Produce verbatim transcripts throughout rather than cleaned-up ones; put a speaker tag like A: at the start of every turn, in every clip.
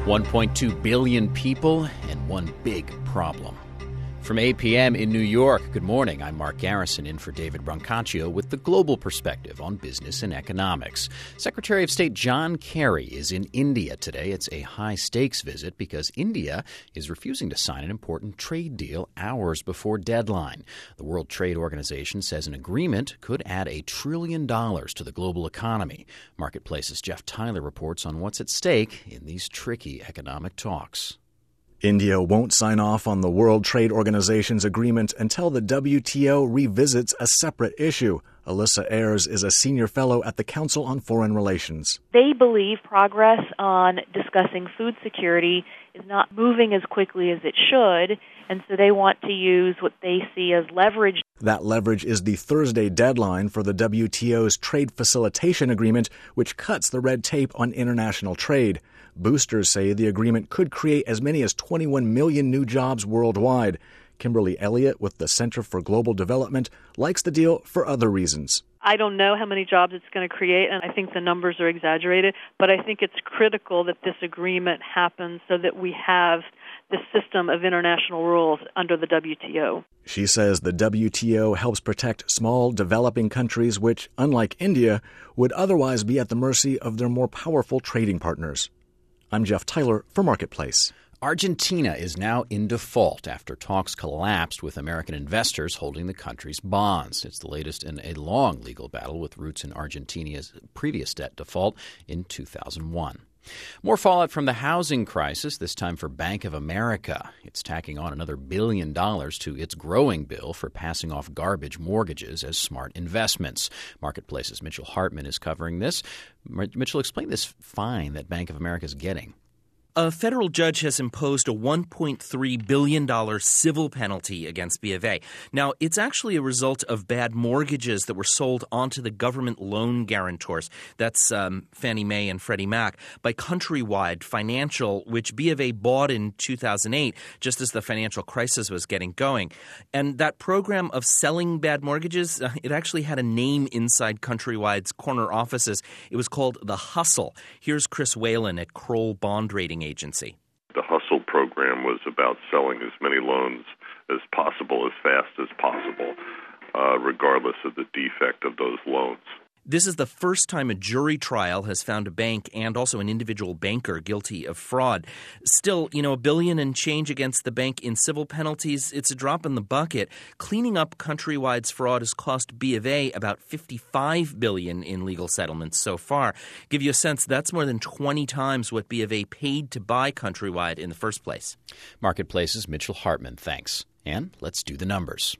A: one point two billion people and one big problem. From eight p.m. in New York, good morning. I'm Mark Garrison in for David Brancaccio with the global perspective on business and economics. Secretary of State John Kerry is in India today. It's a high-stakes visit because India is refusing to sign an important trade deal hours before deadline. The World Trade Organization says an agreement could add a trillion dollars to the global economy. Marketplace's Jeff Tyler reports on what's at stake in these tricky economic talks.
B: India won't sign off on the World Trade Organization's agreement until the W T O revisits a separate issue. Alyssa Ayers is a senior fellow at the Council on Foreign Relations.
C: They believe progress on discussing food security is not moving as quickly as it should, and so they want to use what they see as leverage.
B: That leverage is the Thursday deadline for the W T O's Trade Facilitation Agreement, which cuts the red tape on international trade. Boosters say the agreement could create as many as twenty-one million new jobs worldwide. Kimberly Elliott with the Center for Global Development likes the deal for other reasons.
D: I don't know how many jobs it's going to create, and I think the numbers are exaggerated, but I think it's critical that this agreement happens so that we have the system of international rules under the W T O.
B: She says the W T O helps protect small, developing countries which, unlike India, would otherwise be at the mercy of their more powerful trading partners. I'm Jeff Tyler for Marketplace.
A: Argentina is now in default after talks collapsed with American investors holding the country's bonds. It's the latest in a long legal battle with roots in Argentina's previous debt default in two thousand one. More fallout from the housing crisis, this time for Bank of America. It's tacking on another billion dollars to its growing bill for passing off garbage mortgages as smart investments. Marketplace's Mitchell Hartman is covering this. Mitchell, explain this fine that Bank of America is getting.
E: A federal judge has imposed a one point three billion dollars civil penalty against B of A. Now, it's actually a result of bad mortgages that were sold onto the government loan guarantors. That's um, Fannie Mae and Freddie Mac by Countrywide Financial, which B of A bought in two thousand eight, just as the financial crisis was getting going. And that program of selling bad mortgages, uh, it actually had a name inside Countrywide's corner offices. It was called The Hustle. Here's Chris Whalen at Kroll Bond Rating Agency.
F: The Hustle program was about selling as many loans as possible, as fast as possible, uh, regardless of the defect of those loans.
E: This is the first time a jury trial has found a bank and also an individual banker guilty of fraud. Still, you know, a billion and change against the bank in civil penalties, it's a drop in the bucket. Cleaning up Countrywide's fraud has cost B of A about fifty-five billion dollars in legal settlements so far. Give you a sense, that's more than twenty times what B of A paid to buy Countrywide in the first place.
A: Marketplace's Mitchell Hartman, thanks. And let's do the numbers.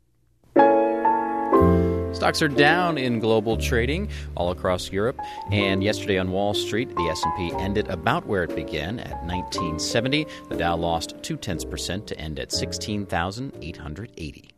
A: Stocks are down in global trading all across Europe. And yesterday on Wall Street, the S and P ended about where it began at nineteen seventy. The Dow lost two-tenths percent to end at sixteen thousand eight hundred eighty.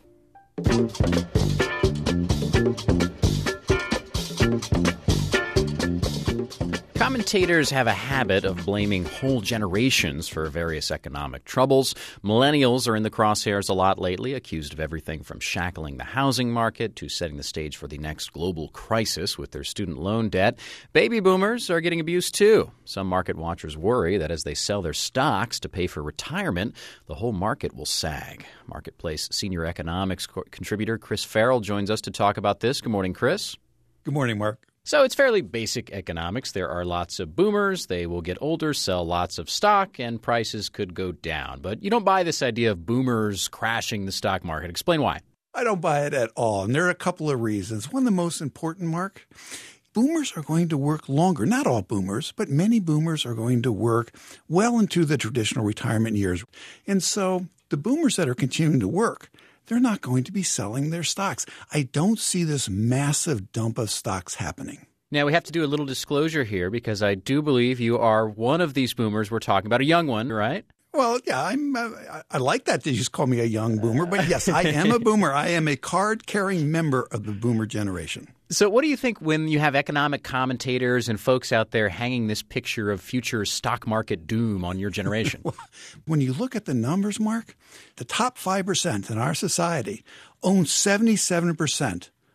A: Commentators have a habit of blaming whole generations for various economic troubles. Millennials are in the crosshairs a lot lately, accused of everything from shackling the housing market to setting the stage for the next global crisis with their student loan debt. Baby boomers are getting abused too. Some market watchers worry that as they sell their stocks to pay for retirement, the whole market will sag. Marketplace senior economics co- contributor Chris Farrell joins us to talk about this. Good morning, Chris.
G: Good morning, Mark.
A: So it's fairly basic economics. There are lots of boomers. They will get older, sell lots of stock, and prices could go down. But you don't buy this idea of boomers crashing the stock market. Explain why.
G: I don't buy it at all, and there are a couple of reasons. One of the most important, Mark, boomers are going to work longer. Not all boomers, but many boomers are going to work well into the traditional retirement years. And so the boomers that are continuing to work, they're not going to be selling their stocks. I don't see this massive dump of stocks happening.
A: Now, we have to do a little disclosure here because I do believe you are one of these boomers we're talking about, a young one, right?
G: Well, yeah, I'm. Uh, I like that you just call me a young boomer, but yes, I am a boomer. I am a card-carrying member of the boomer generation.
A: So what do you think when you have economic commentators and folks out there hanging this picture of future stock market doom on your generation?
G: Well, when you look at the numbers, Mark, the top five percent in our society own seventy-seven percent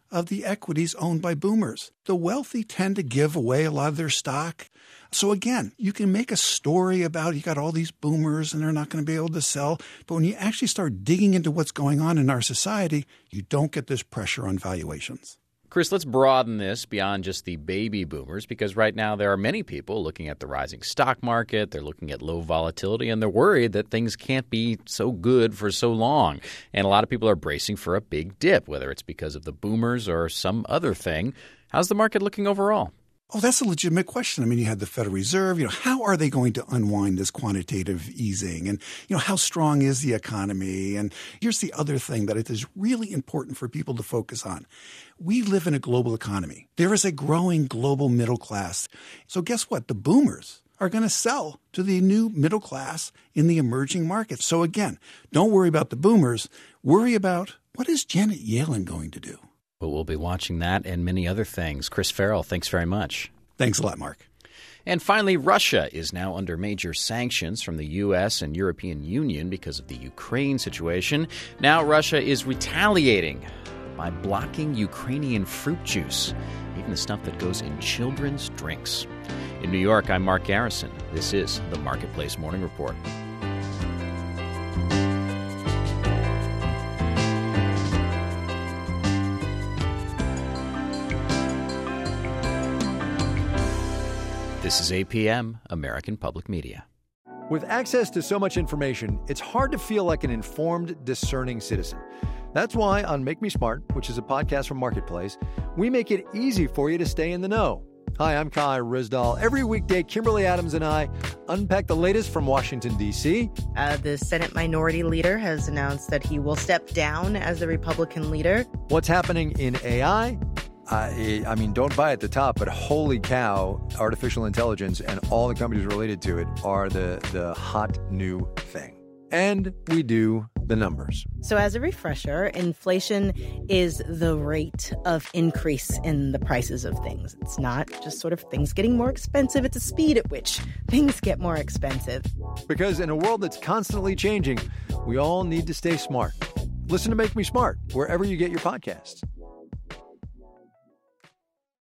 G: of the equities owned by boomers. The wealthy tend to give away a lot of their stock. So again, you can make a story about you got all these boomers and they're not going to be able to sell. But when you actually start digging into what's going on in our society, you don't get this pressure on valuations.
A: Chris, let's broaden this beyond just the baby boomers, because right now there are many people looking at the rising stock market, they're looking at low volatility, and they're worried that things can't be so good for so long. And a lot of people are bracing for a big dip, whether it's because of the boomers or some other thing. How's the market looking overall?
G: Oh, that's a legitimate question. I mean, you had the Federal Reserve. You know, how are they going to unwind this quantitative easing? And, you know, how strong is the economy? And here's the other thing that it is really important for people to focus on. We live in a global economy. There is a growing global middle class. So guess what? The boomers are going to sell to the new middle class in the emerging markets. So again, don't worry about the boomers. Worry about what is Janet Yellen going to do?
A: Well, we'll be watching that and many other things. Chris Farrell, thanks very much.
G: Thanks a lot, Mark.
A: And finally, Russia is now under major sanctions from the U S and European Union because of the Ukraine situation. Now Russia is retaliating by blocking Ukrainian fruit juice, even the stuff that goes in children's drinks. In New York, I'm Mark Garrison. This is the Marketplace Morning Report. This is A P M, American Public Media.
H: With access to so much information, it's hard to feel like an informed, discerning citizen. That's why on Make Me Smart, which is a podcast from Marketplace, we make it easy for you to stay in the know. Hi, I'm Kai Rizdal. Every weekday, Kimberly Adams and I unpack the latest from Washington, D C.
I: Uh, the Senate Minority Leader has announced that he will step down as the Republican leader.
H: What's happening in A I? I, I mean, don't buy at the top, but holy cow, artificial intelligence and all the companies related to it are the, the hot new thing. And we do the numbers.
I: So as a refresher, inflation is the rate of increase in the prices of things. It's not just sort of things getting more expensive. It's a speed at which things get more expensive.
H: Because in a world that's constantly changing, we all need to stay smart. Listen to Make Me Smart wherever you get your podcasts.